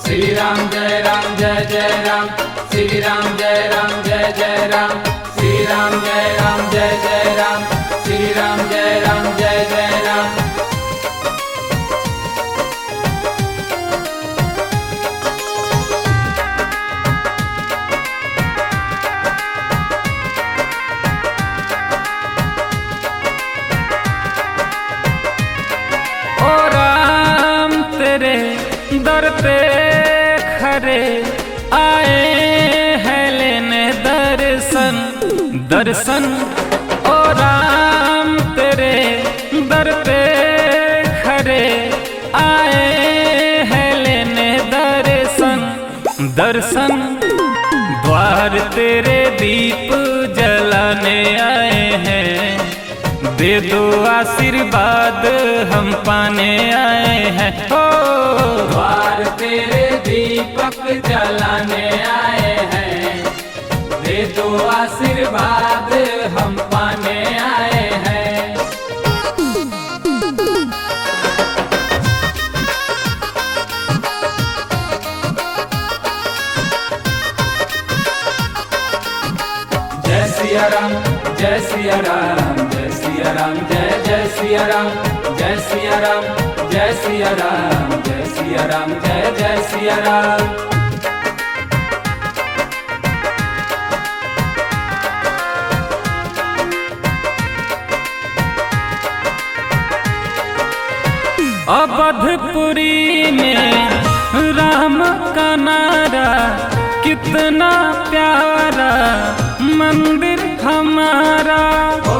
श्री राम जय जय राम, श्री राम जय जय राम, श्री राम जय राम, श्री राम जय जय राम। ओ राम तेरे दर पे खरे आए हैं लेने दर्शन दर्शन। ओ राम तेरे दर पे खरे आए हैं लेने दर्शन दर्शन। द्वार तेरे दीप जलाने आए हैं, दे दो आशीर्वाद हम पाने आए हैं। ओ द्वार तेरे दीपक जलाने आए हैं, दे दो आशीर्वाद हम पाने आए हैं। जय सिया राम, जय सिया राम, जय सिया राम, जय जय सिया राम, जय सिया राम, जय सिया राम, जय सिया राम, जय जय सिया राम। अवधपुरी में राम का नारा कितना प्यारा मंदिर हमारा। हो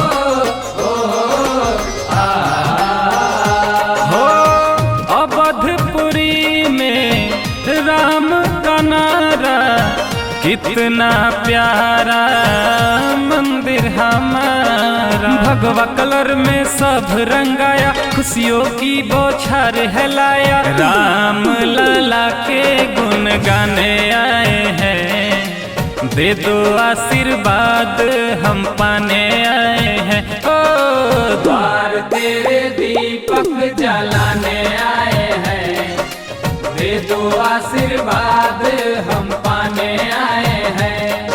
अवधपुरी में राम का नारा कितना प्यारा मंदिर हमारा। भगवा कलर में सब रंगाया, खुशियों की बौछार हिलाया। राम लला के गुण गाने आए हैं, दे दो आशीर्वाद हम पाने आए हैं। ओ द्वार तेरे दीपक जलाने आए हैं, दे दो आशीर्वाद हम पाने आए हैं।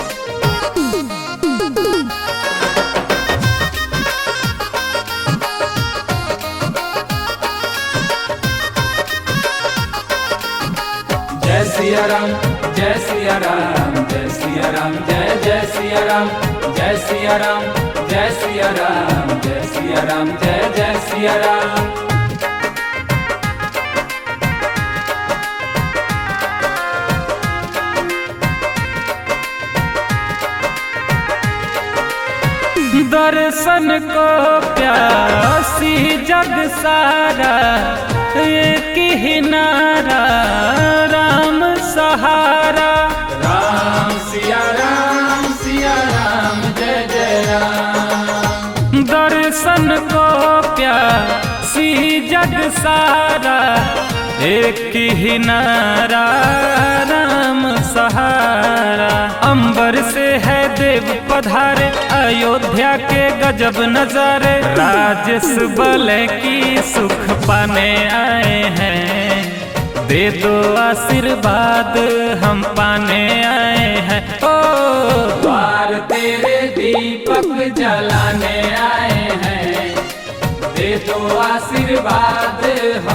जय सिया राम, जय सिया राम, जय सिया राम, जय जय सिया राम, जय सिया राम, जय सिया राम, जय सिया राम, जय जय सिया राम। दर्शन को प्यासी जग सारा, एक ही नारा राम सहारा। राम सिया राम, सिया राम, जय जय राम। दर्शन को प्यासी जग सारा, एक ही नारा राम सहारा। अंबर से है देव पधारे, अयोध्या के गजब नजारे। राजस बल की सुख पाने आए हैं, दे दो आशीर्वाद हम पाने आए हैं। ओ द्वार तेरे दीपक जलाने आए हैं, दे दो आशीर्वाद